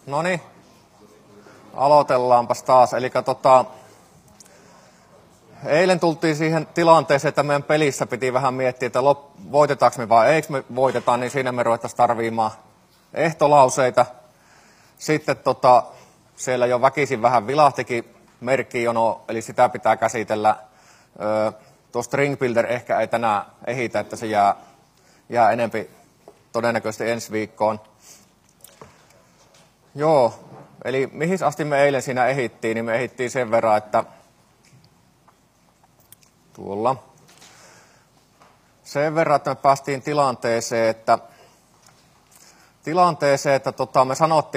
No niin, aloitellaanpas taas. Eli eilen tultiin siihen tilanteeseen, että meidän pelissä piti vähän miettiä, että voitetaanko me vai eikö me voiteta, niin siinä me ruvettaisiin tarviimaan ehtolauseita. Sitten siellä jo väkisin vähän vilahtikin merkkijono, eli sitä pitää käsitellä. Tuo String Builder ehkä ei tänään ehitä, että se jää enempi todennäköisesti ensi viikkoon. Joo, eli mihin asti me eilen siinä ehittiin, niin me ehittiin sen verran, että sen verran, että me päästiin tilanteeseen, että me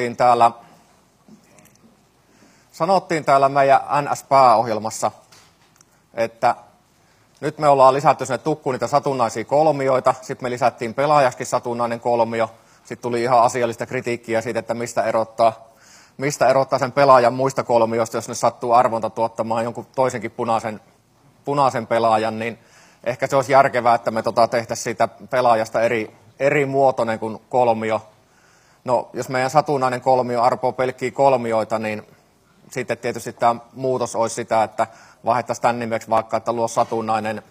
sanottiin täällä meidän NS-pääohjelmassa, että nyt me ollaan lisätty sinne tukkuun niitä satunnaisia kolmioita, sitten me lisättiin pelaajaksikin satunnainen kolmio, sitten tuli ihan asiallista kritiikkiä siitä, että mistä erottaa sen pelaajan muista kolmioista, jos ne sattuu arvonta tuottamaan jonkun toisenkin punaisen pelaajan, niin ehkä se olisi järkevää, että me tehtäisiin siitä pelaajasta eri muotoinen kuin kolmio. No, jos meidän satunnainen kolmio arpoo pelkkiä kolmioita, niin sitten tietysti tämä muutos olisi sitä, että vaihdettaisiin tämän nimeksi vaikka, että luo satunnainen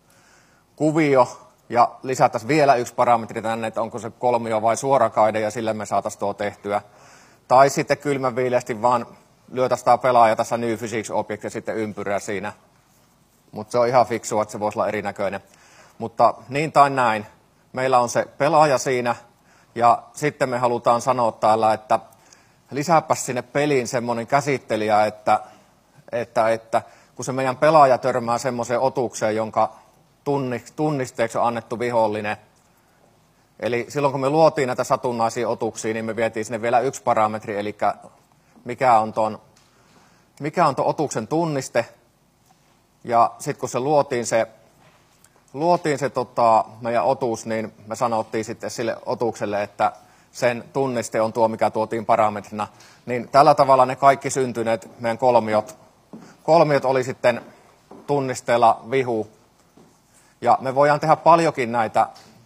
kuvio ja lisättäisiin vielä yksi parametri tänne, että onko se kolmio vai suorakaide ja sille me saataisiin tuo tehtyä. Tai sitten kylmänviileästi vaan lyötäisiin tämä pelaaja tässä New Physics Object ja sitten ympyrää siinä. Mutta se on ihan fiksua, että se voisi olla erinäköinen. Mutta niin tai näin, meillä on se pelaaja siinä ja sitten me halutaan sanoa täällä, että lisääpäs sinne peliin semmoinen käsittelijä, että kun se meidän pelaaja törmää semmoiseen otukseen, jonka tunnisteeksi on annettu vihollinen. Eli silloin kun me luotiin näitä satunnaisia otuksia, niin me vietiin sinne vielä yksi parametri, eli mikä on ton otuksen tunniste. Ja sitten kun se luotiin se meidän otus, niin me sanottiin sitten sille otukselle, että sen tunniste on tuo, mikä tuotiin parametrina. Niin tällä tavalla ne kaikki syntyneet meidän kolmiot oli sitten tunnisteella vihu. Ja me voidaan tehdä paljonkin näitä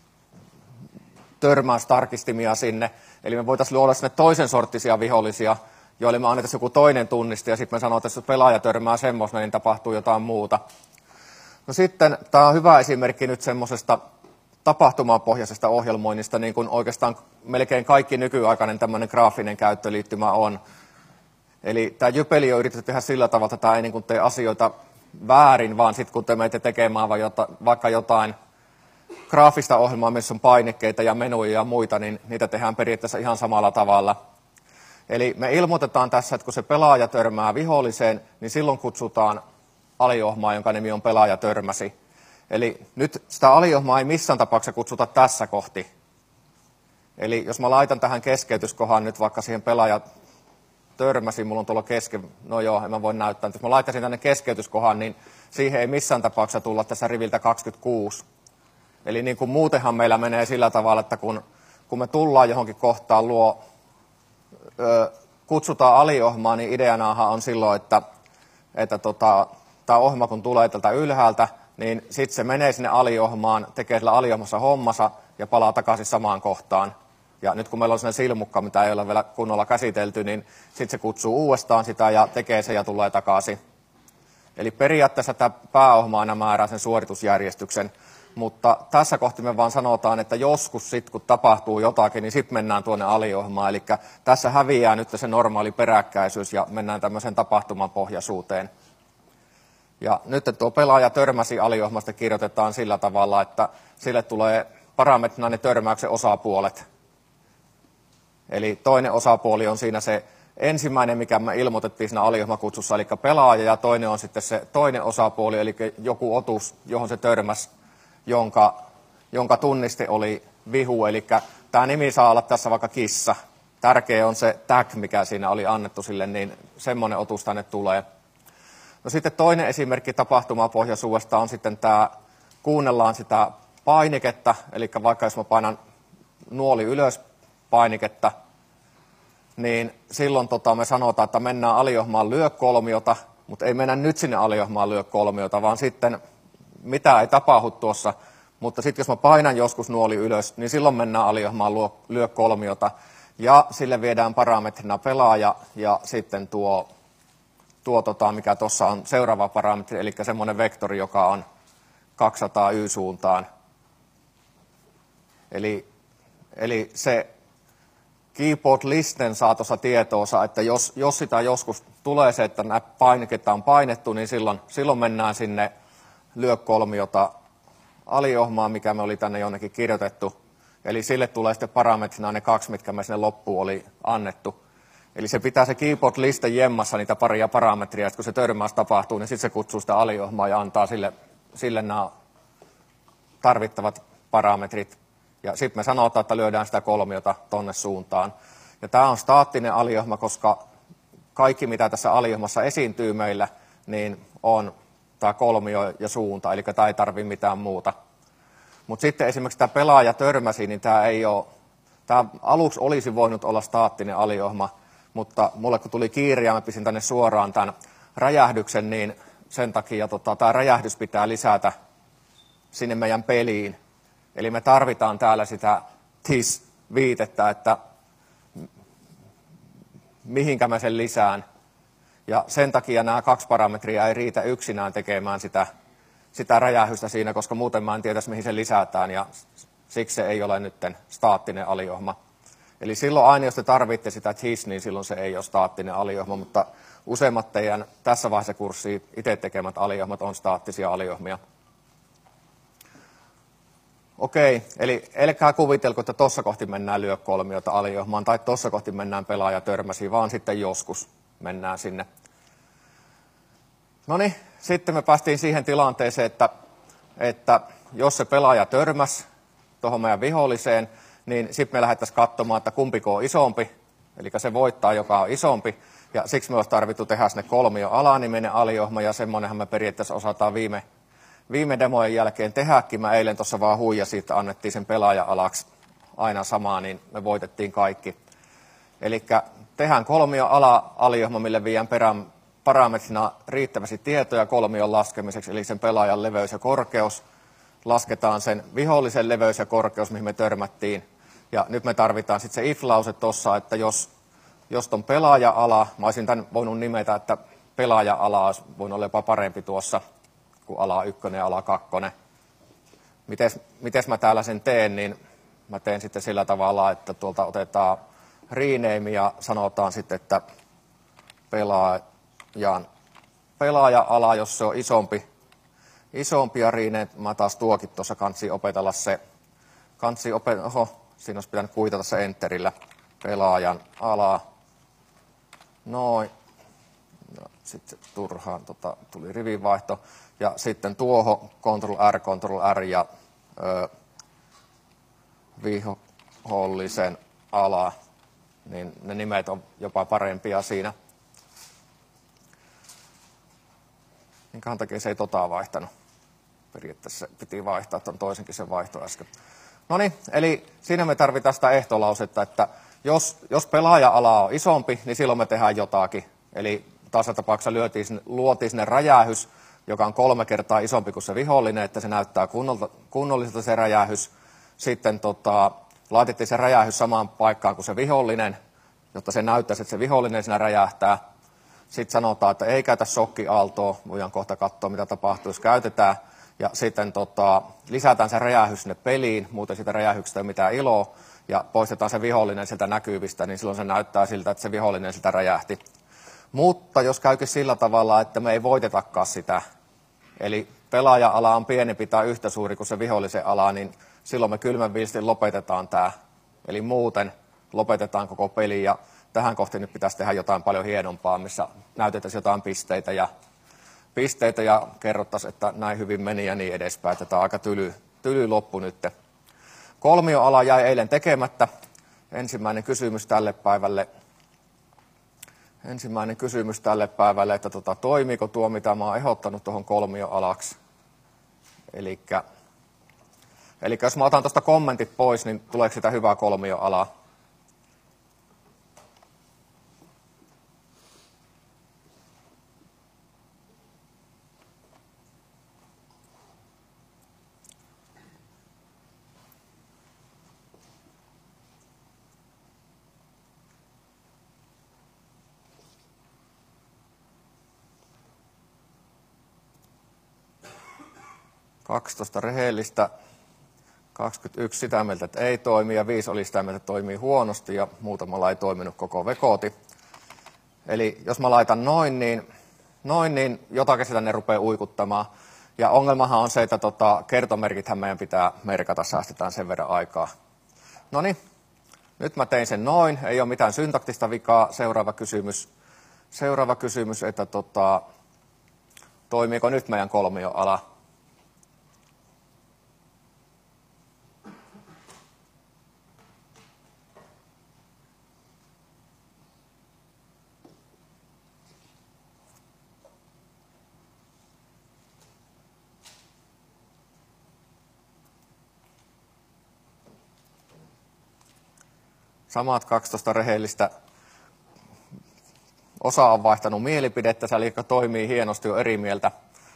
törmäystarkistimia sinne. Eli me voitaisiin luoda sinne toisen sorttisia vihollisia, joille me annettaisiin joku toinen tunniste, ja sitten me sanotaan, että jos pelaaja törmää semmoista, niin tapahtuu jotain muuta. No sitten, tämä on hyvä esimerkki nyt semmoisesta tapahtumapohjaisesta ohjelmoinnista, niin kuin oikeastaan melkein kaikki nykyaikainen tämmöinen graafinen käyttöliittymä on. Eli tämä Jypeli on yritetty tehdä sillä tavalla, että tämä ei niin kuin tee asioita väärin, vaan sitten kun te menette tekemään vaikka jotain graafista ohjelmaa, missä on painikkeita ja menuja ja muita, niin niitä tehdään periaatteessa ihan samalla tavalla. Eli me ilmoitetaan tässä, että kun se pelaaja törmää viholliseen, niin silloin kutsutaan aliohmaa, jonka nimi on pelaaja törmäsi. Eli nyt sitä aliohmaa ei missään tapauksessa kutsuta tässä kohti. Eli jos mä laitan tähän keskeytyskohan nyt vaikka siihen pelaaja törmäsi, mulla on tuolla no joo, en mä voi näyttää. Jos mä laittaisin tänne keskeytyskohan, niin siihen ei missään tapauksessa tulla tässä riviltä 26. Eli niin kuin muutenhan meillä menee sillä tavalla, että kun me tullaan johonkin kohtaan kutsutaan aliohmaa, niin ideanahan on silloin, että tämä ohjelma kun tulee tältä ylhäältä, niin sitten se menee sinne aliohmaan, tekee sillä aliohmassa hommansa ja palaa takaisin samaan kohtaan. Ja nyt kun meillä on sellainen silmukka, mitä ei ole vielä kunnolla käsitelty, niin sitten se kutsuu uudestaan sitä ja tekee se ja tulee takaisin. Eli periaatteessa tämä pääohma aina määrää sen suoritusjärjestyksen. Mutta tässä kohti me vaan sanotaan, että joskus sitten kun tapahtuu jotakin, niin sitten mennään tuonne aliohmaan. Eli tässä häviää nyt se normaali peräkkäisyys ja mennään tämmöiseen tapahtumapohjaisuuteen. Ja nyt tuo pelaaja törmäsi aliohmasta kirjoitetaan sillä tavalla, että sille tulee parametrina ne törmäyksen osapuolet. Eli toinen osapuoli on siinä se ensimmäinen, mikä me ilmoitettiin siinä aliohmakutsussa, eli pelaaja, ja toinen on sitten se toinen osapuoli, eli joku otus, johon se törmäsi, jonka tunniste oli vihu, eli tämä nimi saa olla tässä vaikka kissa. Tärkeä on se tag, mikä siinä oli annettu sille, niin semmoinen otus tänne tulee. No sitten toinen esimerkki tapahtumapohjaisuudesta on sitten tämä, kuunnellaan sitä painiketta, eli vaikka jos mä painan nuoli ylös painiketta, niin silloin me sanotaan, että mennään aliohmaan lyö kolmiota, mutta ei mennä nyt sinne aliohmaan lyö kolmiota, vaan sitten mitä ei tapahdu tuossa, mutta sitten jos mä painan joskus nuoli ylös, niin silloin mennään aliohmaan lyö kolmiota. Ja sille viedään parametrina pelaaja ja sitten mikä tuossa on seuraava parametri, eli semmoinen vektori, joka on 200 y-suuntaan. Eli se keyboard listen saa tuossa tietoonsa, että jos sitä joskus tulee se, että nämä painiketta on painettu, niin silloin mennään sinne lyökolmiota aliohmaan, mikä me oli tänne jonnekin kirjoitettu. Eli sille tulee sitten parametrina ne 2, mitkä me sinne loppuun oli annettu. Eli se pitää se keyboard liste jemmassa niitä paria parametria, että kun se törmäys tapahtuu, niin sitten se kutsuu sitä aliohmaa ja antaa sille nämä tarvittavat parametrit. Ja sitten me sanotaan, että lyödään sitä kolmiota tonne suuntaan. Ja tämä on staattinen aliohma, koska kaikki mitä tässä aliohmassa esiintyy meillä, niin on tämä kolmio ja suunta, eli tämä ei tarvitse mitään muuta. Mutta sitten esimerkiksi tämä pelaaja törmäsi, niin tämä aluksi olisi voinut olla staattinen aliohma, mutta mulle kun tuli kiire ja mä pistin tänne suoraan tämän räjähdyksen, niin sen takia tämä räjähdys pitää lisätä sinne meidän peliin. Eli me tarvitaan täällä sitä TIS-viitettä, että mihinkä mä sen lisään. Ja sen takia nämä 2 parametria ei riitä yksinään tekemään sitä räjähystä siinä, koska muuten mä en tietäisi, mihin se lisätään, ja siksi se ei ole nyt staattinen aliohma. Eli silloin aina, jos te tarvitte sitä TIS, niin silloin se ei ole staattinen aliohma, mutta useimmat teidän tässä vaiheessa kurssia itse tekemät aliohmat on staattisia aliohmia. Okei, eli älkää kuvitelko, että tuossa kohti mennään lyökolmiota aliohmaan tai tuossa kohti mennään pelaaja törmäsi, vaan sitten joskus mennään sinne. No niin, sitten me päästiin siihen tilanteeseen, että jos se pelaaja törmäsi tuohon meidän viholliseen, niin sitten me lähdettäisiin katsomaan, että kumpiko on isompi, eli se voittaa, joka on isompi, ja siksi me olisi tarvittu tehdä sinne kolmio alaniminen aliohma, ja semmoinenhan me periaatteessa osataan viime demojen jälkeen tehdäkin. Mä eilen tuossa vaan huijasin, että annettiin sen pelaaja-alaksi aina samaa, niin me voitettiin kaikki. Eli tehdään kolmio aliohma, mille viedään parametrina riittävästi tietoja kolmion laskemiseksi, eli sen pelaajan leveys ja korkeus. Lasketaan sen vihollisen leveys ja korkeus, mihin me törmättiin. Ja nyt me tarvitaan sitten se if-lause tuossa, että jos ton pelaaja-ala, mä olisin tämän voinut nimetä, että pelaaja-ala olisi voinut olla jopa parempi tuossa kuin ala 1 ja ala 2. Mites mä täällä sen teen, niin mä teen sitten sillä tavalla, että tuolta otetaan rename ja sanotaan sitten, että pelaaja-ala, jos se on isompi ja rename, mä taas tuokin tuossa kansi opetella se, siinä olisi pitänyt kuitata se enterillä, pelaajan ala, noin, sitten turhaan tuli rivinvaihto, ja sitten tuohon Ctrl R ja vihollisen ala, niin ne nimet on jopa parempia siinä. Minkähän takia se ei vaihtanut? Periaatteessa piti vaihtaa, tuon toisenkin sen vaihto äsken. No niin, eli siinä me tarvitaan sitä ehtolausetta, että jos pelaaja-ala on isompi, niin silloin me tehdään jotakin. Eli tässä tapauksessa luotiin sinne räjähys, joka on 3 kertaa isompi kuin se vihollinen, että se näyttää kunnolliselta se räjähys. Sitten laitettiin se räjähys samaan paikkaan kuin se vihollinen, jotta se näyttäisi, että se vihollinen siinä räjähtää. Sitten sanotaan, että ei käytä shokkiaaltoa, voidaan kohta katsoa, mitä tapahtuu, jos käytetään. Ja sitten lisätään se räjähys sinne peliin, muuten siitä räjähyksestä ei ole mitään iloa, ja poistetaan se vihollinen sieltä näkyvistä, niin silloin se näyttää siltä, että se vihollinen sitä räjähti. Mutta jos käykin sillä tavalla, että me ei voitetakaan sitä, eli pelaaja-ala on pienempi tai yhtä suuri kuin se vihollisen ala, niin silloin me kylmänviisti lopetetaan tämä. Eli muuten lopetetaan koko peli, ja tähän kohti nyt pitäisi tehdä jotain paljon hienompaa, missä näytettäisiin jotain pisteitä ja kerrottaisiin, että näin hyvin meni ja niin edespäin. Että tämä on aika tyly loppu nyt. Kolmioala jäi eilen tekemättä. Ensimmäinen kysymys tälle päivälle, että toimiiko tuo, mitä mä oon ehdottanut tuohon kolmioalaksi. Eli jos mä otan tuosta kommentit pois, niin tuleeko sitä hyvää kolmioalaa? 12 rehellistä, 21 sitä mieltä, että ei toimi ja 5 oli sitä mieltä, että toimii huonosti ja muutamalla ei toiminut koko vekooti. Eli jos mä laitan noin, niin jotakin sitä ne rupeaa uikuttamaan. Ja ongelmahan on se, että kertomerkithän meidän pitää merkata, säästetään sen verran aikaa. No niin, nyt mä tein sen noin, ei ole mitään syntaktista vikaa. Seuraava kysymys, että toimiiko nyt meidän kolmioala? Samat 12 rehellistä. Osa on vaihtanut mielipidettä, eli toimii hienosti jo eri mieltä,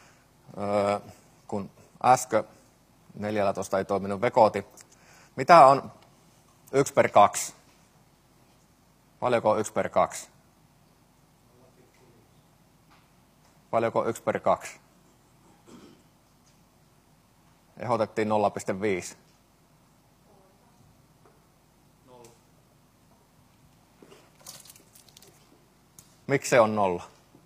kun äsken 14 ei toiminut vekooti. Mitä on 1/2? Paljonko on 1/2? Paljonko 1/2? Ehdotettiin 0,5. Miksi se on 0?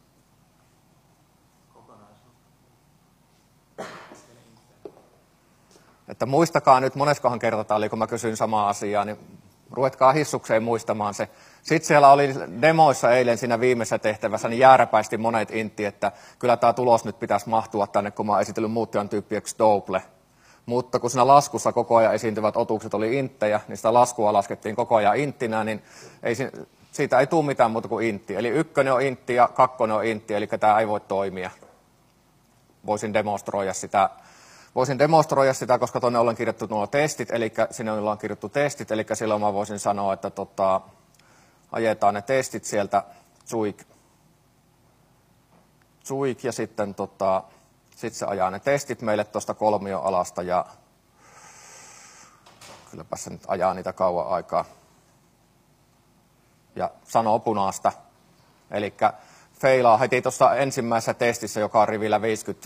Että muistakaa nyt, moneskohan kertataan, eli kun mä kysyin samaa asiaa, niin ruvetkaa hissukseen muistamaan se. Sitten siellä oli demoissa eilen siinä viimeisessä tehtävässä, niin jääräpäisesti monet intti, että kyllä tämä tulos nyt pitäisi mahtua tänne, kun mä oon esitellyt muuttujan tyyppieksi double. Mutta kun siinä laskussa koko ajan esiintyvät otukset oli inttejä, niin sitä laskua laskettiin koko ajan inttinä, niin siitä ei tule mitään muuta kuin intti. Eli 1 on intti ja 2 on intti, eli tämä ei voi toimia. Voisin demonstroida sitä, koska tuonne ollaan kirjattu nuo testit, eli sinne ollaan kirjattu testit, eli silloin mä voisin sanoa, että ajetaan ne testit sieltä Zuik ja sitten sit se ajaa ne testit meille tuosta kolmioalasta ja kylläpä se nyt ajaa niitä kauan aikaa. Ja sanoo punaista. Eli feilaa heti tuossa ensimmäisessä testissä, joka on rivillä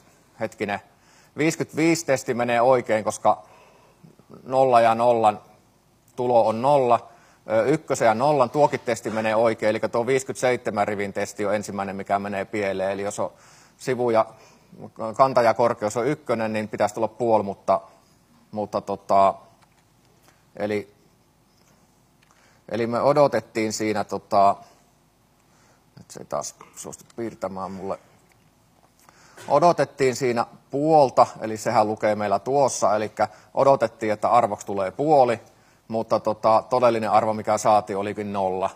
55 testi menee oikein, koska 0 ja 0 tulo on 0. 1 ja 0 tuokin testi menee oikein, eli tuo 57 rivin testi on ensimmäinen, mikä menee pieleen. Eli jos on sivu ja kanta ja korkeus on 1, niin pitäisi tulla puoli, mutta eli me odotettiin siinä, nyt se ei taas suostu piirtämään mulle, odotettiin siinä puolta, eli sehän lukee meillä tuossa, eli odotettiin, että arvoksi tulee puoli, mutta todellinen arvo, mikä saatiin, olikin 0.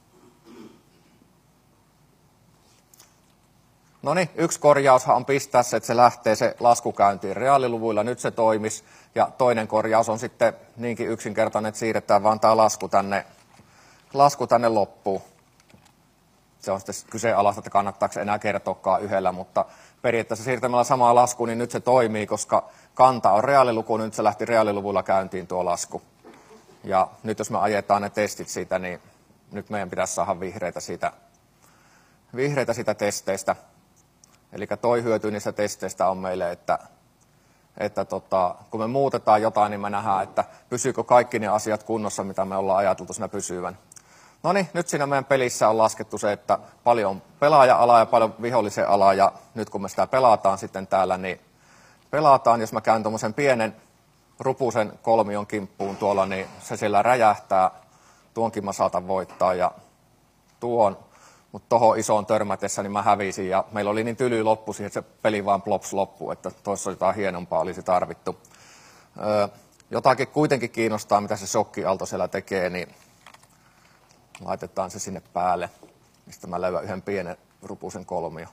No niin, yksi korjaushan on pistää se, että se lähtee se laskukäyntiin reaaliluvuilla, nyt se toimisi, ja toinen korjaus on sitten niinkin yksinkertainen, että siirretään vaan tämä lasku tänne loppuun. Se on sitten kyseenalaista, että kannattaako enää kertoakaan yhdellä, mutta periaatteessa siirtämällä samaa laskua, niin nyt se toimii, koska kanta on reaaliluku, niin nyt se lähti reaaliluvulla käyntiin tuo lasku. Ja nyt jos me ajetaan ne testit siitä, niin nyt meidän pitäisi saada vihreitä siitä testeistä. Eli toi hyöty niistä testeistä on meille, että kun me muutetaan jotain, niin me nähdään, että pysyykö kaikki ne asiat kunnossa, mitä me ollaan ajateltu siinä pysyvän. No niin, nyt siinä meidän pelissä on laskettu se, että paljon on pelaaja-alaa ja paljon vihollisen alaa, ja nyt kun me sitä pelataan sitten täällä, niin jos mä käyn tuommoisen pienen rupusen kolmion kimppuun tuolla, niin se siellä räjähtää, tuonkin mä saatan voittaa, ja mutta tohon isoon törmätessä niin mä hävisin, ja meillä oli niin tyly loppu siihen, että se peli vaan plops loppui, että toissa jotain hienompaa olisi tarvittu. Jotakin kuitenkin kiinnostaa, mitä se shokkiaalto siellä tekee, niin laitetaan se sinne päälle, mistä mä löydän yhden pienen rupusen kolmio.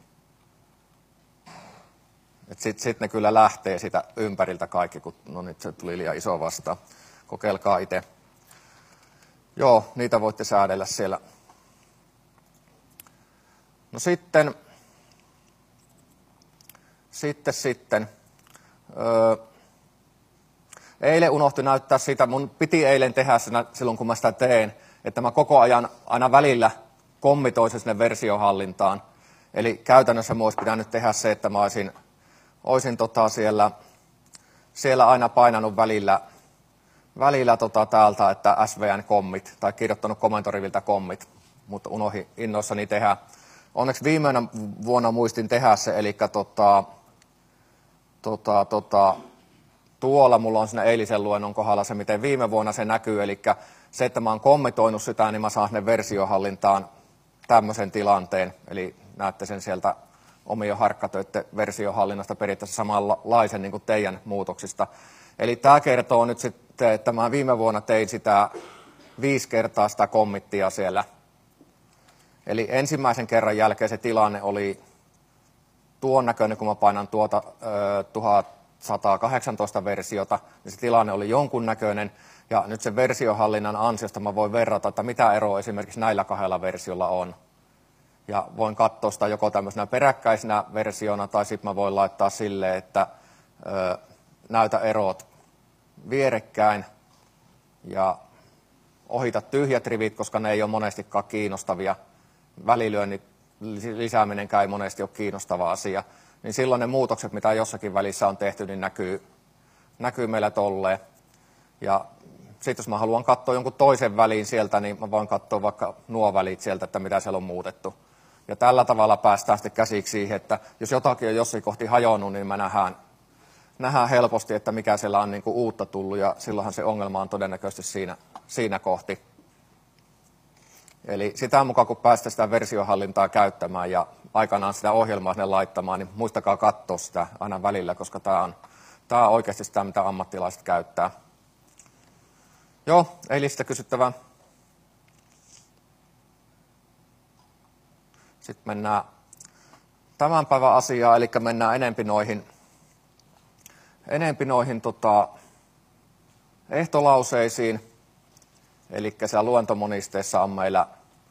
Sitten ne kyllä lähtee sitä ympäriltä kaikki, kun no nyt se tuli liian iso vastaan. Kokeilkaa itse. Joo, niitä voitte säädellä siellä. No sitten. Eilen unohtui näyttää sitä, mun piti eilen tehdä sen silloin kun mä sitä teen, että mä koko ajan aina välillä kommitoisin sinne versiohallintaan. Eli käytännössä mä olisi pitänyt tehdä se, että mä olisin siellä siellä aina painanut välillä täältä, että SVN kommit, tai kirjoittanut komentoriviltä kommit, mutta unohdin innoissani tehdä. Onneksi viimeinen vuonna muistin tehdä se, eli tuolla mulla on siinä eilisen luennon kohdalla se, miten viime vuonna se näkyy, eli se, että mä oon kommitoinut sitä, niin mä saan sinne versiohallintaan tämmöisen tilanteen, eli näette sen sieltä omien harkkatöiden versiohallinnasta periaatteessa samanlaisen niin kuin teidän muutoksista. Eli tämä kertoo nyt sitten, että mä viime vuonna tein sitä 5 kertaa sitä kommittia siellä. Eli ensimmäisen kerran jälkeen se tilanne oli tuon näköinen, kun mä painan tuota 1118 versiota, niin se tilanne oli jonkun näköinen. Ja nyt sen versiohallinnan ansiosta mä voin verrata, että mitä eroa esimerkiksi näillä 2 versiolla on. Ja voin katsoa sitä joko tämmöisenä peräkkäisenä versiona, tai sitten mä voin laittaa silleen, että näytä erot vierekkäin ja ohita tyhjät rivit, koska ne ei ole monestikaan kiinnostavia. Välilyönnin lisääminenkään ei monesti ole kiinnostava asia. Niin silloin ne muutokset, mitä jossakin välissä on tehty, niin näkyy meillä tolleen. Ja sitten jos mä haluan katsoa jonkun toisen väliin sieltä, niin mä voin katsoa vaikka nuo välit sieltä, että mitä siellä on muutettu. Ja tällä tavalla päästään sitten käsiksi siihen, että jos jotakin on jossain kohti hajonnut, niin mä nähdään helposti, että mikä siellä on niin kuin uutta tullut, ja silloinhan se ongelma on todennäköisesti siinä kohti. Eli sitä mukaan, kun päästä sitä versiohallintaa käyttämään ja aikanaan sitä ohjelmaa sinne laittamaan, niin muistakaa katsoa sitä aina välillä, koska tämä on oikeasti sitä, mitä ammattilaiset käyttää. Joo, ei listä kysyttävää. Sitten mennään tämän päivän asiaan, eli mennään enempi noihin ehtolauseisiin. Eli siellä luentomonisteessa on meillä,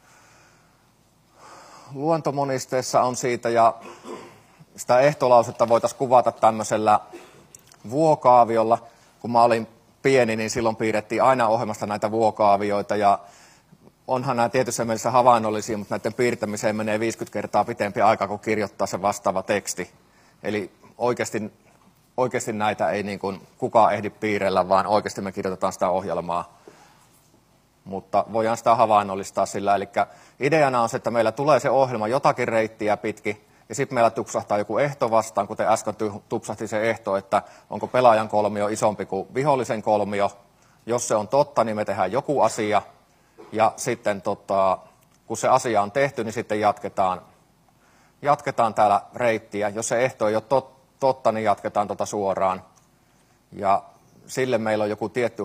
on siitä, ja sitä ehtolausetta voitaisiin kuvata tämmöisellä vuokaaviolla. Kun mä olin pieni, niin silloin piirrettiin aina ohjelmasta näitä vuokaavioita, ja onhan nämä tietyssä mielessä havainnollisia, mutta näiden piirtämiseen menee 50 kertaa pitempi aika, kuin kirjoittaa se vastaava teksti. Eli oikeasti näitä ei niin kuin kukaan ehdi piirrellä, vaan oikeasti me kirjoitetaan sitä ohjelmaa. Mutta voidaan sitä havainnollistaa sillä. Eli ideana on se, että meillä tulee se ohjelma jotakin reittiä pitkin, ja sitten meillä tupsahtaa joku ehto vastaan, kuten äsken tupsahti se ehto, että onko pelaajan kolmio isompi kuin vihollisen kolmio. Jos se on totta, niin me tehdään joku asia, ja sitten kun se asia on tehty, niin sitten jatketaan täällä reittiä. Jos se ehto ei ole totta, niin jatketaan suoraan. Ja sille meillä on joku tietty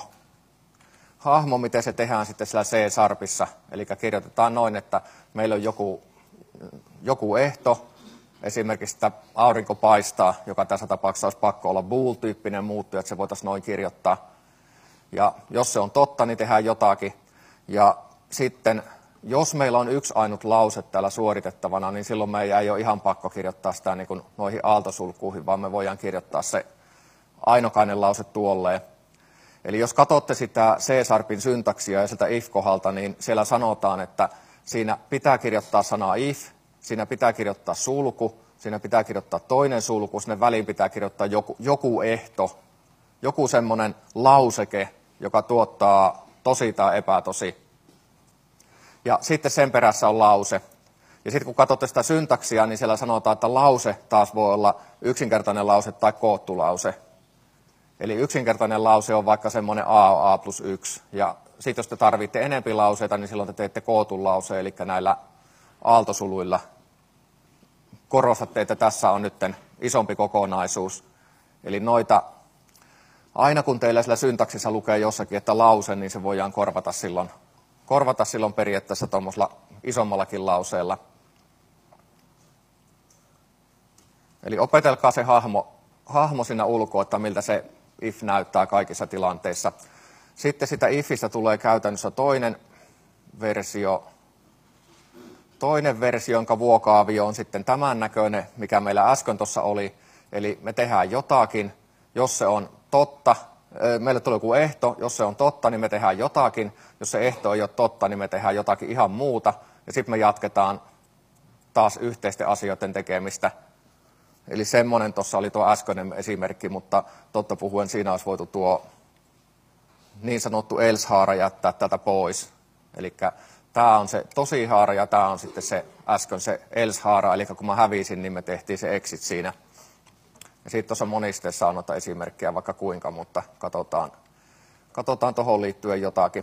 hahmo, miten se tehdään sitten siellä C-sharpissa. Eli kirjoitetaan noin, että meillä on joku ehto, esimerkiksi että aurinko paistaa, joka tässä tapauksessa olisi pakko olla bool-tyyppinen muuttuja, että se voitaisiin noin kirjoittaa. Ja jos se on totta, niin tehdään jotakin. Ja sitten, jos meillä on yksi ainut lause täällä suoritettavana, niin silloin meidän ei ole ihan pakko kirjoittaa sitä niin kuin noihin aaltosulkuihin, vaan me voidaan kirjoittaa se ainokainen lause tuolleen. Eli jos katsotte sitä C-sharpin syntaksia ja sieltä if-kohdalta, niin siellä sanotaan, että siinä pitää kirjoittaa sana if, siinä pitää kirjoittaa sulku, siinä pitää kirjoittaa toinen sulku, sinne väliin pitää kirjoittaa joku ehto, joku semmoinen lauseke, joka tuottaa tosi tai epätosi. Ja sitten sen perässä on lause. Ja sitten kun katsotte sitä syntaksia, niin siellä sanotaan, että lause taas voi olla yksinkertainen lause tai koottu lause. Eli yksinkertainen lause on vaikka semmoinen A plus 1. Ja sitten jos te tarvitte enempi lauseita, niin silloin te teette kootun lauseen, eli näillä aaltosuluilla korostatte, että tässä on nyt isompi kokonaisuus. Eli noita, aina kun teillä sillä syntaksissa lukee jossakin, että lause, niin se voidaan korvata silloin periaatteessa tuommoisella isommallakin lauseella. Eli opetelkaa se hahmo siinä ulkoa, että miltä se if näyttää kaikissa tilanteissa. Sitten sitä ifistä tulee käytännössä toinen versio, jonka vuokaavio on sitten tämän näköinen, mikä meillä äsken tuossa oli. Eli me tehdään jotakin, jos se on totta, meille tulee joku ehto, jos se on totta, niin me tehdään jotakin, jos se ehto ei ole totta, niin me tehdään jotakin ihan muuta, ja sitten me jatketaan taas yhteisten asioiden tekemistä. Eli semmoinen tuossa oli tuo äskeinen esimerkki, mutta totta puhuen siinä olisi voitu tuo niin sanottu else-haara jättää tätä pois. Eli tämä on se tosi haara ja tämä on sitten se äsken se else-haara, eli kun mä hävisin, niin me tehtiin se exit siinä. Ja sitten tuossa monisteessa on noita esimerkkejä vaikka kuinka, mutta katsotaan tuohon liittyen jotakin.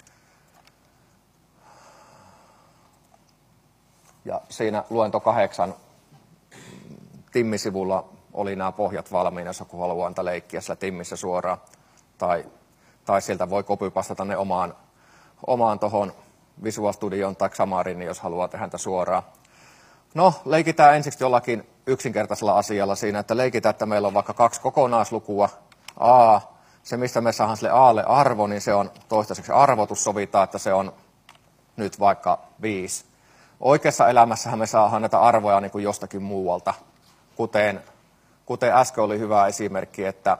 Ja siinä luento 8 Timmisivulla oli nämä pohjat valmiina, jos joku haluaa antaa leikkiä sillä Timmissä suoraan. Tai sieltä voi copypastata ne omaan tuohon Visual Studioon tai Xamariin, jos haluaa tehdä tätä suoraan. No, leikitään ensiksi jollakin yksinkertaisella asialla siinä, että leikitään, että meillä on vaikka 2 kokonaislukua. A, se mistä me saadaan sille A:lle arvo, niin se on toistaiseksi arvotus, sovitaan, että se on nyt vaikka 5. Oikeassa elämässähän me saadaan näitä arvoja niin kuin jostakin muualta, kuten äsken oli hyvä esimerkki, että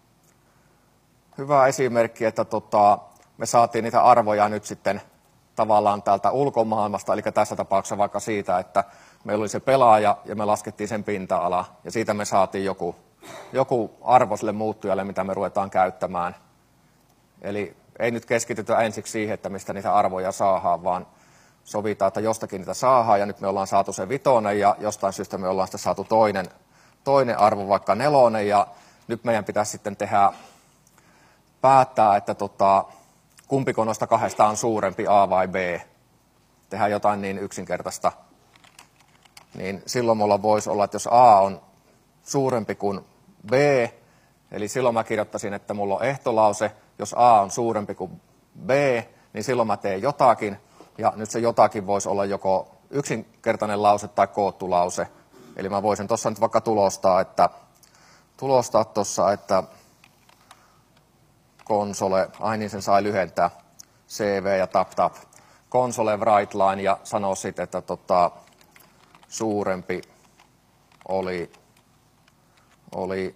me saatiin niitä arvoja nyt sitten tavallaan täältä ulkomaailmasta, eli tässä tapauksessa vaikka siitä, että meillä oli se pelaaja ja me laskettiin sen pinta-ala ja siitä me saatiin joku arvo sille muuttujalle, mitä me ruvetaan käyttämään. Eli ei nyt keskitytä ensiksi siihen, että mistä niitä arvoja saadaan, vaan sovitaan, että jostakin niitä saadaan ja nyt me ollaan saatu se 5 ja jostain syystä me ollaan sitten saatu toinen arvo, vaikka 4 ja nyt meidän pitäisi sitten päättää, että kumpiko noista 2 on suurempi, A vai B. Tehdään jotain niin yksinkertaista. Niin silloin mulla voisi olla, että jos A on suurempi kuin B, eli silloin mä kirjoittaisin, että mulla on ehtolause. Jos A on suurempi kuin B, niin silloin mä teen jotakin. Ja nyt se jotakin voisi olla joko yksinkertainen lause tai koottu lause. Eli mä voisin tuossa nyt vaikka tulostaa tuossa, että console, ai niin sen sai lyhentää, CV ja tap, console write line ja sanoo sitten, että suurempi oli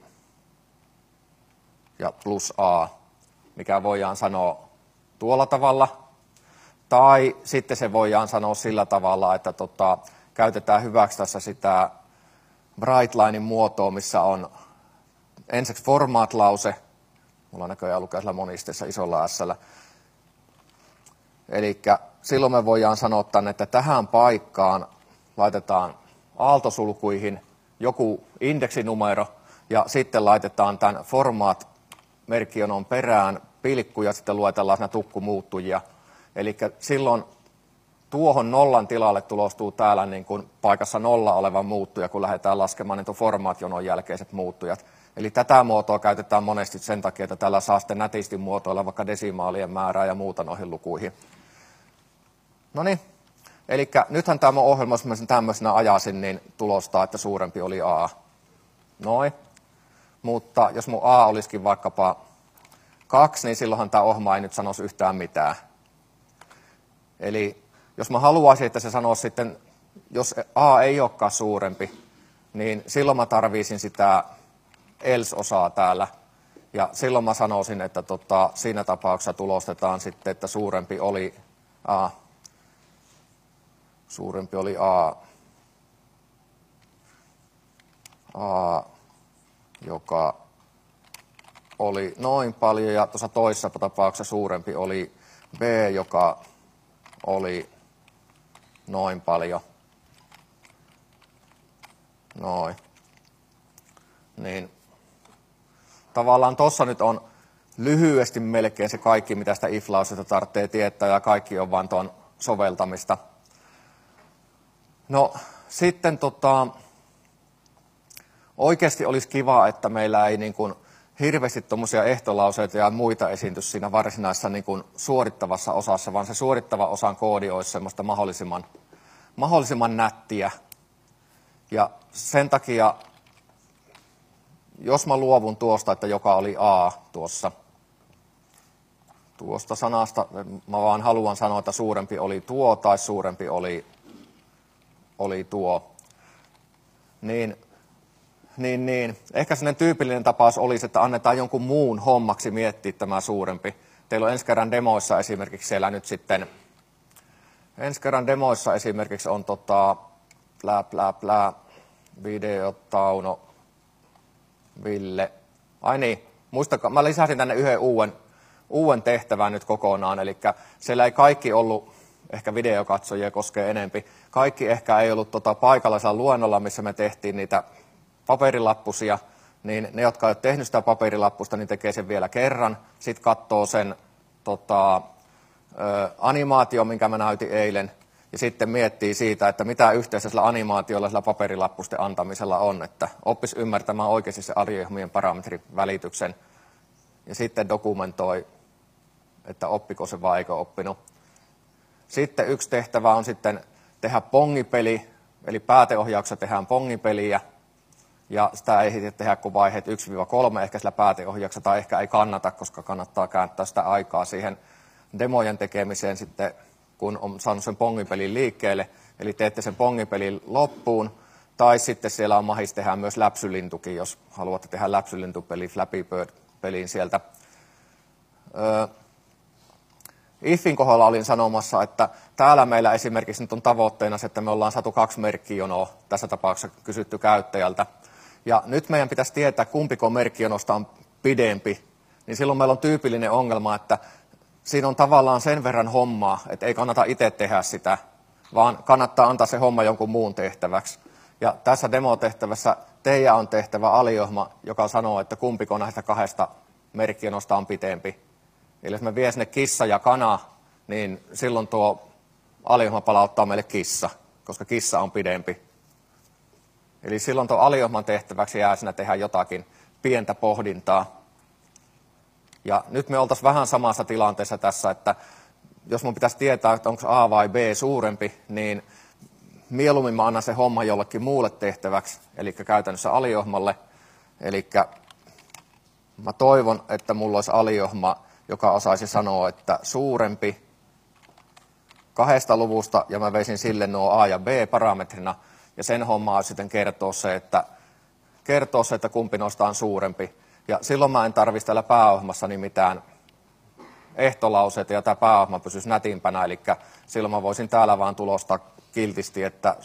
ja plus A, mikä voidaan sanoa tuolla tavalla. Tai sitten se voidaan sanoa sillä tavalla, että käytetään hyväksi tässä sitä WriteLinen muotoa, missä on ensiksi format-lause. Mulla näköjään lukee sillä monisteessa isolla S-llä. Eli silloin me voidaan sanoa tänne, että tähän paikkaan laitetaan aaltosulkuihin joku indeksinumero ja sitten laitetaan tämän format-merkkionon perään pilkku ja sitten luetellaan nämä tukkumuuttujia. Eli silloin tuohon 0 tilalle tulostuu täällä niin kuin paikassa 0 oleva muuttuja, kun lähdetään laskemaan niin formaationon jälkeiset muuttujat. Eli tätä muotoa käytetään monesti sen takia, että tällä saa sitten nätisti muotoilla vaikka desimaalien määrää ja muuta noihin lukuihin. No niin, eli nythän tämä ohjelma, jos mä sen tämmöisenä ajasin, niin tulostaa, että suurempi oli A. Noin. Mutta jos mun A olisikin vaikkapa 2, niin silloinhan tämä ohjelma ei nyt sanoisi yhtään mitään. Eli jos mä haluaisin, että se sanoisi sitten, jos A ei olekaan suurempi, niin silloin mä tarvisin sitä else-osaa täällä. Ja silloin mä sanoisin, että siinä tapauksessa tulostetaan sitten, että suurempi oli A. Suurempi oli A, joka oli noin paljon, ja tuossa toisessa tapauksessa suurempi oli B, joka oli noin paljon. Noin. Niin. Tavallaan tuossa nyt on lyhyesti melkein se kaikki, mitä sitä if-lausetta tarvitsee tietää, ja kaikki on vain tuon soveltamista. No sitten oikeasti olisi kiva, että meillä ei niin kuin hirveästi tuommoisia ehtolauseita ja muita esiintyisi siinä varsinaisessa niin kuin suorittavassa osassa, vaan se suorittava osan koodi olisi semmoista mahdollisimman nättiä. Ja sen takia, jos mä luovun tuosta, että joka oli A tuosta sanasta, mä vaan haluan sanoa, että suurempi oli tuo tai suurempi oli tuo, niin ehkä sellainen tyypillinen tapaus olisi, että annetaan jonkun muun hommaksi miettiä tämä suurempi. Teillä on ensi kerran demoissa esimerkiksi siellä nyt sitten, ensi kerran demoissa esimerkiksi on Videotauno, Ville. Ai niin, muistakaa, mä lisäsin tänne yhden uuden tehtävän nyt kokonaan, eli siellä ei kaikki ollut, ehkä videokatsojia koskee enempi, kaikki ehkä ei ollut paikallisella luennolla, missä me tehtiin niitä paperilappusia, niin ne, jotka eivät tehnyt sitä paperilappusta, niin tekee sen vielä kerran, sitten katsoo sen animaatio, minkä mä näytin eilen, ja sitten miettii siitä, että mitä yhteensä sillä animaatiolla, sillä paperilappusten antamisella on, että oppisi ymmärtämään oikeasti se aliohjelmien parametrin välityksen, ja sitten dokumentoi, että oppiko se vai eikö oppinut. Sitten yksi tehtävä on sitten tehdä pongipeli, eli pääteohjauksessa tehdään pongipeliä, ja sitä ei heti tehdä kuin vaiheet 1-3 ehkä sillä pääteohjauksessa, tai ehkä ei kannata, koska kannattaa käyttää sitä aikaa siihen demojen tekemiseen sitten, kun on saanut sen pongipelin liikkeelle, eli teette sen pongipelin loppuun, tai sitten siellä on mahis tehdä myös läpsylintukin, jos haluatte tehdä läpsylintupeli, Flappy Bird-peliin sieltä. IFin kohdalla olin sanomassa, että täällä meillä esimerkiksi nyt on tavoitteena se, että me ollaan saatu 2 merkkijonoa, tässä tapauksessa kysytty käyttäjältä. Ja nyt meidän pitäisi tietää, kumpiko merkkijonosta on pidempi, niin silloin meillä on tyypillinen ongelma, että siinä on tavallaan sen verran hommaa, että ei kannata itse tehdä sitä, vaan kannattaa antaa se homma jonkun muun tehtäväksi. Ja tässä demotehtävässä teidän on tehtävä aliohjelma, joka sanoo, että kumpiko näistä 2 merkkijonosta on pitempi. Eli jos me vie sinne kissa ja kana, niin silloin tuo aliohjelma palauttaa meille kissa, koska kissa on pidempi. Eli silloin tuo aliohjelman tehtäväksi jää siinä tehdä jotakin pientä pohdintaa. Ja nyt me oltaisiin vähän samassa tilanteessa tässä, että jos mun pitäisi tietää, että onko A vai B suurempi, niin mieluummin mä annan se homma jollekin muulle tehtäväksi, eli käytännössä aliohjelmalle. Eli mä toivon, että mulla olisi aliohjelma, joka osaisi sanoa, että suurempi 2 luvusta, ja mä veisin sille nuo A ja B parametrina, ja sen hommaa sitten kertoo se, että kumpi noista on suurempi. Ja silloin mä en tarvitse täällä pääohjelmassani mitään ehtolauseita, ja tämä pääohjelma pysyisi nätimpänä, eli silloin mä voisin täällä vaan tulostaa kiltisti, että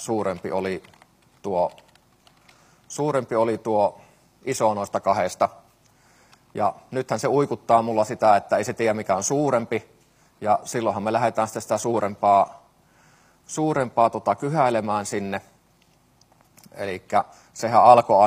suurempi oli tuo iso noista 2. Ja nythän se uikuttaa mulla sitä, että ei se tiedä mikä on suurempi, ja silloinhan me lähdetään sitten sitä suurempaa kyhäilemään sinne. Eli sehän alkoi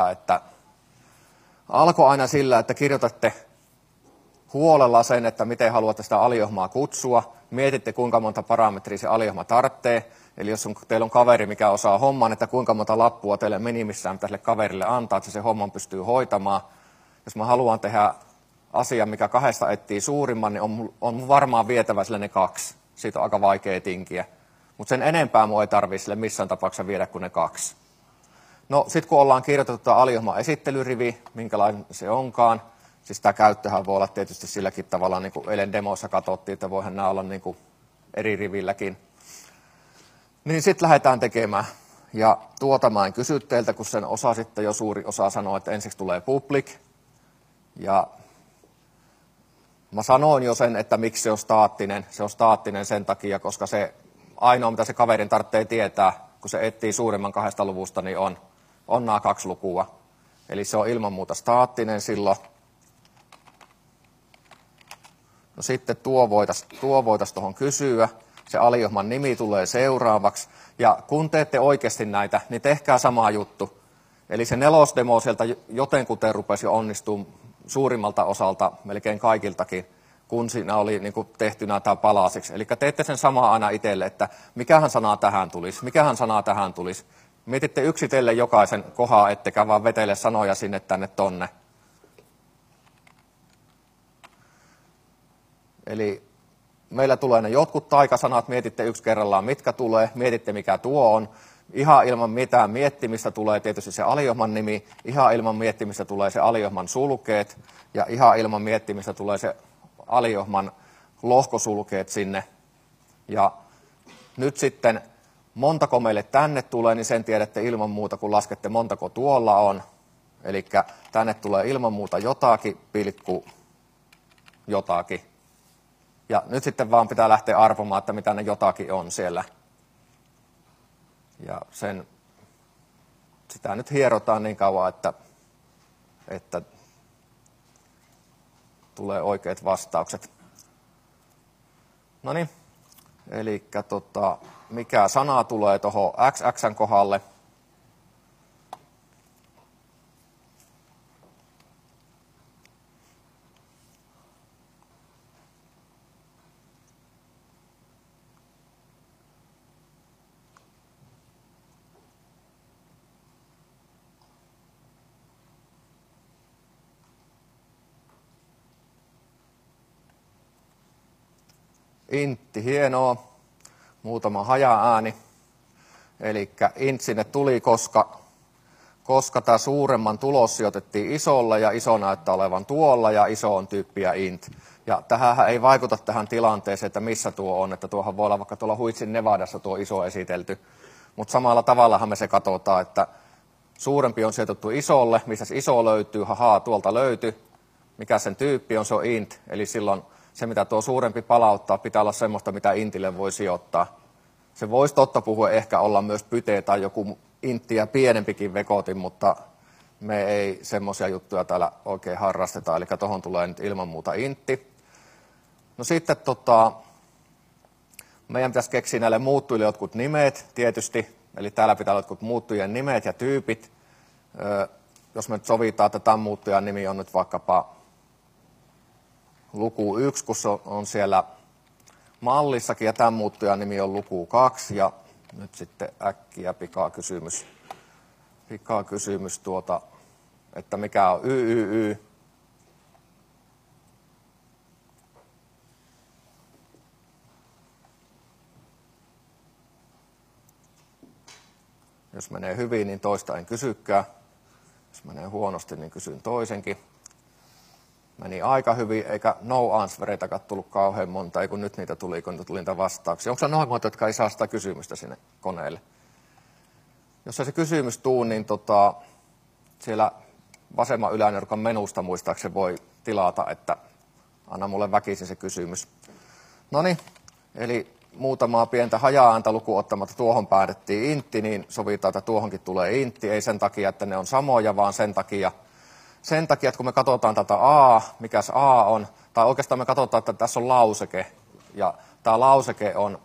aina sillä, että kirjoitatte huolella sen, että miten haluatte sitä aliohjelmaa kutsua, mietitte kuinka monta parametria se aliohjelma tarvitsee, eli jos teillä on kaveri, mikä osaa homman, että kuinka monta lappua teille minimissään mitä sille kaverille antaa, että se homman pystyy hoitamaan. Jos mä haluan tehdä asian, mikä 2 etsii suurimman, niin on varmaan vietävä sille ne 2. Siitä on aika vaikea tinkiä. Mutta sen enempää mun ei tarvitse sille missään tapauksessa viedä kuin ne 2. No sit kun ollaan kirjoitettu tämä aliohjelman esittelyrivi, minkälainen se onkaan, siis tämä käyttöhän voi olla tietysti silläkin tavalla, niin kuin eilen demoissa katsottiin, että voihan nämä olla niin kuin eri rivilläkin. Niin sitten lähdetään tekemään. Ja tuota mä en kysy teiltä, kun sen osa sitten jo suuri osa sanoo, että ensiksi tulee public. Ja mä sanoin jo sen, että miksi se on staattinen. Se on staattinen sen takia, koska se ainoa, mitä se kaverin tarvitsee tietää, kun se etsii suurimman 2 luvusta, niin on nämä 2 lukua. Eli se on ilman muuta staattinen silloin. No sitten tuo voitaisiin tuohon kysyä. Se aliohjelman nimi tulee seuraavaksi. Ja kun teette oikeasti näitä, niin tehkää sama juttu. Eli se 4. demo sieltä jotenkuten rupesi jo onnistumaan suurimmalta osalta, melkein kaikiltakin, kun siinä oli niin kuin tehty näitä palasiksi. Eli teette sen samaa aina itselle, että mikähän sanaa tähän tulisi. Mietitte yksitellen jokaisen kohaa, ettekä vaan vetele sanoja sinne tänne tonne. Eli meillä tulee ne jotkut taikasanat, mietitte yksi kerrallaan mitkä tulee, mietitte mikä tuo on. Ihan ilman mitään miettimistä tulee tietysti se aliohjelman nimi, ihan ilman miettimistä tulee se aliohjelman sulkeet ja ihan ilman miettimistä tulee se aliohjelman lohkosulkeet sinne. Ja nyt sitten montako meille tänne tulee, niin sen tiedätte ilman muuta, kun laskette montako tuolla on. Eli tänne tulee ilman muuta jotakin, pilkku jotakin. Ja nyt sitten vaan pitää lähteä arvomaan, että mitä ne jotakin on siellä. Ja sen sitä nyt hierotaan niin kauan, että tulee oikeat vastaukset. No niin, eli mikä sana tulee tuohon xxn kohdalle? Intti, hienoa. Muutama haja-ääni. Eli int sinne tuli, koska tämä suuremman tulos sijoitettiin isolle ja iso näyttää olevan tuolla ja iso on tyyppiä int. Ja tähän ei vaikuta tähän tilanteeseen, että missä tuo on. Että tuohan voi olla vaikka tuolla Huitsin Nevadassa tuo iso esitelty. Mutta samalla tavallahan me se katsotaan, että suurempi on sijoitettu isolle. Missä iso löytyy? Haha, tuolta löytyy. Mikä sen tyyppi on? Se on int. Eli silloin se, mitä tuo suurempi palauttaa, pitää olla semmoista, mitä intille voi sijoittaa. Se voisi totta puhua ehkä olla myös pyte tai joku inttiä pienempikin vekotin, mutta me ei semmoisia juttuja täällä oikein harrasteta. Eli tuohon tulee nyt ilman muuta intti. No sitten meidän pitäisi keksiä näille muuttujille jotkut nimet tietysti. Eli täällä pitää olla jotkut muuttujien nimet ja tyypit. Jos me nyt sovitaan, että tämän muuttujan nimi on nyt vaikkapa luku 1, kun se on siellä mallissakin, ja tämän muuttujan nimi on luku 2, ja nyt sitten äkkiä pikakysymys, että mikä on YYY. Jos menee hyvin, niin toista en kysykään. Jos menee huonosti, niin kysyn toisenkin. Meni aika hyvin, eikä no-answereitakaan tullut kauhean monta, ei kun nyt niitä tuli, kun tuli niitä vastauksia. Onko se noin monta, jotka ei saa sitä kysymystä sinne koneelle? Jos ei se kysymys tuu, niin siellä vasemman ylänurkan menusta muistaakseni voi tilata, että anna mulle väkisin se kysymys. Noniin, eli muutamaa pientä haja-ääntä lukuun ottamatta tuohon päätettiin intti, niin sovitaan, että tuohonkin tulee intti. Ei sen takia, että ne on samoja, vaan sen takia, että kun me katsotaan tätä A, mikäs A on, tai oikeastaan me katsotaan, että tässä on lauseke, ja tämä lauseke on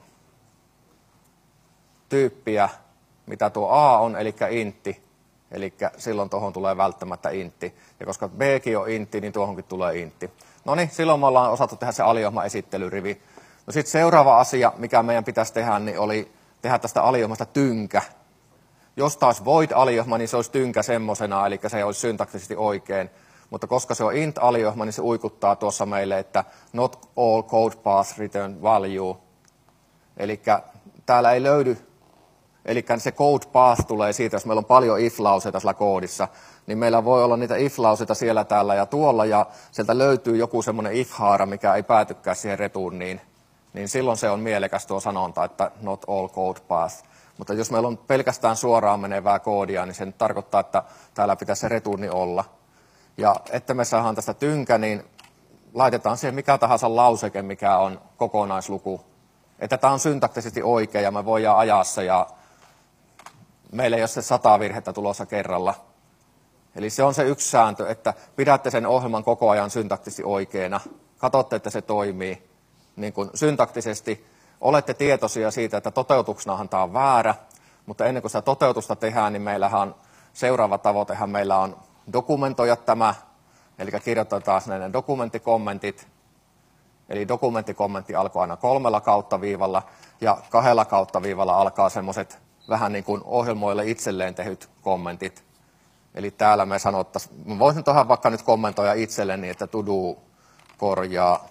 tyyppiä, mitä tuo A on, eli intti, eli silloin tuohon tulee välttämättä intti, ja koska Bkin on intti, niin tuohonkin tulee intti. No niin, silloin me ollaan osattu tehdä se alijohma-esittelyrivi. No sitten seuraava asia, mikä meidän pitäisi tehdä, niin oli tehdä tästä alijohmasta tynkä. Jos taas void-alijohma, niin se olisi tynkä semmosena, eli se olisi syntaktisesti oikein. Mutta koska se on int-alijohma, niin se uikuttaa tuossa meille, että not all code paths return value. Eli täällä ei löydy, eli se code path tulee siitä, jos meillä on paljon if-lauseita sillä koodissa, niin meillä voi olla niitä if-lauseita siellä, täällä ja tuolla, ja sieltä löytyy joku semmoinen if-haara, mikä ei päätykään siihen returniin. Niin silloin se on mielekäs tuo sanonta, että not all code path. Mutta jos meillä on pelkästään suoraan menevää koodia, niin se tarkoittaa, että täällä pitäisi se returni olla. Ja että me saadaan tästä tynkä, niin laitetaan siihen mikä tahansa lauseke, mikä on kokonaisluku. Että tämä on syntaktisesti oikein ja me voidaan ajaa se ja meillä ei ole se 100 virhettä tulossa kerralla. Eli se on se yksi sääntö, että pidätte sen ohjelman koko ajan syntaktisesti oikeana. Katsotte, että se toimii niin kuin syntaktisesti. Olette tietoisia siitä, että toteutuksenahan tämä on väärä, mutta ennen kuin sitä toteutusta tehdään, niin meillähän on seuraava tavoitehan meillä on dokumentoida tämä, eli kirjoitetaan ne dokumenttikommentit. Eli dokumenttikommentti alkoi aina 3 kautta-viivalla ja 2 kautta-viivalla alkaa semmoiset vähän niin kuin ohjelmoille itselleen tehdyt kommentit. Eli täällä me sanottaisiin, voisin tuohon vaikka nyt kommentoida itselle niin, että to do korjaa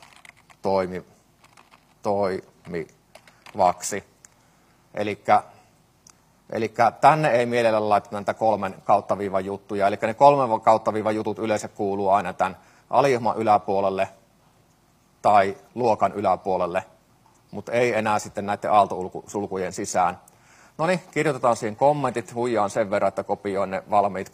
toimivaksi. Eli tänne ei mielellä laiteta näitä 3 kautta-viiva juttuja. Eli ne 3 kautta-viiva jutut yleensä kuuluu aina tämän alijohman yläpuolelle tai luokan yläpuolelle, mutta ei enää sitten näiden aaltosulkujen sisään. No niin, kirjoitetaan siihen kommentit, huijaan sen verran, että kopioin ne valmiit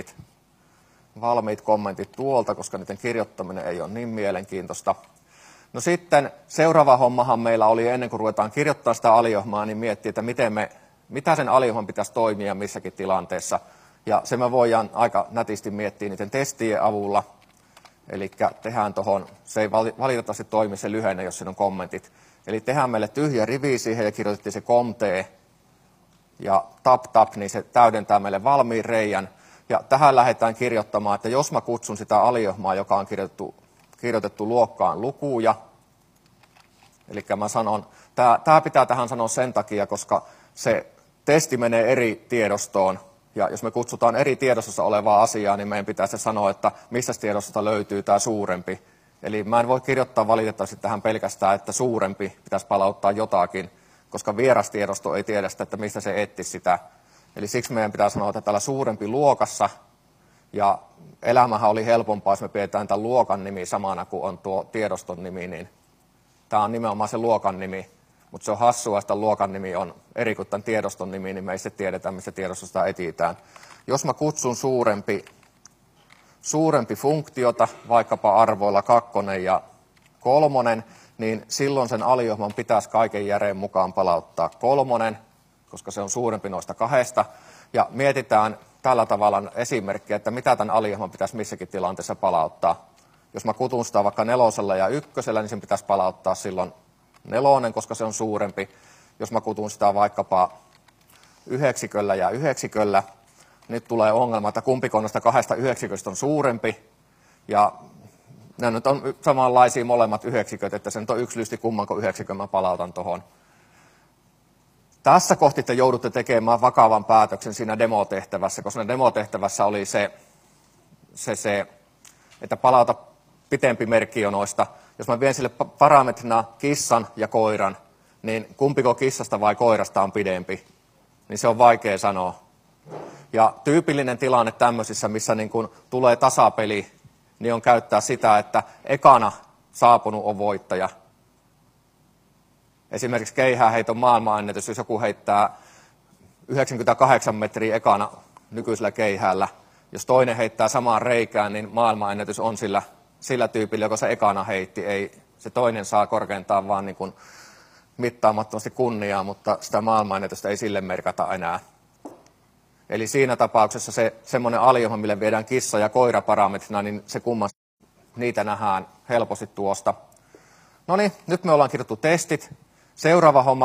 kommentit tuolta, koska niiden kirjoittaminen ei ole niin mielenkiintoista. No sitten seuraava hommahan meillä oli ennen kuin ruvetaan kirjoittamaan sitä alijohmaa, niin miettiä, että mitä sen alijohman pitäisi toimia missäkin tilanteessa. Ja se me voidaan aika nätisti miettiä niiden testien avulla. Eli tehdään tuohon, se ei valitettavasti toimi se lyhenne, jos siinä on kommentit. Eli tehdään meille tyhjä rivi siihen ja kirjoitettiin se COMT ja tap, niin se täydentää meille valmiin reijän. Ja tähän lähdetään kirjoittamaan, että jos mä kutsun sitä aliohmaa, joka on kirjoitettu luokkaan lukuja, eli mä sanon, tämä pitää tähän sanoa sen takia, koska se testi menee eri tiedostoon, ja jos me kutsutaan eri tiedostossa olevaa asiaa, niin meidän pitää se sanoa, että mistä tiedostosta löytyy tämä suurempi. Eli mä en voi kirjoittaa valitettavasti tähän pelkästään, että suurempi pitäisi palauttaa jotakin, koska vierastiedosto ei tiedä sitä, että mistä se etsisi sitä. Eli siksi meidän pitää sanoa, että täällä suurempi luokassa, ja elämähän oli helpompaa, jos me pidetään tämän luokan nimi samana kuin on tuo tiedoston nimi, niin tämä on nimenomaan se luokan nimi, mutta se on hassua, että luokan nimi on eri kuin tämän tiedoston nimi, niin me ei se tiedetä, missä tiedostosta etsitään. Jos mä kutsun suurempi funktiota, vaikkapa arvoilla 2 ja 3, niin silloin sen aliohman pitäisi kaiken järjen mukaan palauttaa 3, koska se on suurempi noista 2. Ja mietitään tällä tavalla esimerkkiä, että mitä tämän aliohman pitäisi missäkin tilanteessa palauttaa. Jos mä kutun sitä vaikka 4 ja 1, niin sen pitäisi palauttaa silloin 4, koska se on suurempi. Jos mä kutun sitä vaikkapa 9 ja 9, nyt tulee ongelma, että kumpiko noista 2 yhdeksiköistä on suurempi. Ja ne nyt on samanlaisia molemmat yhdeksiköt, että se nyt on yksi lysti kummanko yhdeksikön mä palautan tuohon. Tässä kohti te joudutte tekemään vakavan päätöksen siinä demotehtävässä, koska demotehtävässä oli se, että palauta pitempi merkkionoista. Jos mä vien sille parametrina kissan ja koiran, niin kumpiko kissasta vai koirasta on pidempi, niin se on vaikea sanoa. Ja tyypillinen tilanne tämmöisissä, missä niin kun tulee tasapeli, niin on käyttää sitä, että ekana saapunut on voittaja. Esimerkiksi keihääheiton maailmanennätys, jos joku heittää 98 metriä ekana nykyisellä keihäällä, jos toinen heittää samaan reikään, niin maailmanennätys on sillä tyypillä, joka se ekana heitti. Ei, se toinen saa korkeintaan vaan niin kuin mittaamattomasti kunniaa, mutta sitä maailmanennätystä ei sille merkata enää. Eli siinä tapauksessa se semmoinen aliohma, mille viedään kissa ja koira parametrina, niin se kummasti niitä nähdään helposti tuosta. No niin, nyt me ollaan kirjoittu testit. Seuraava homma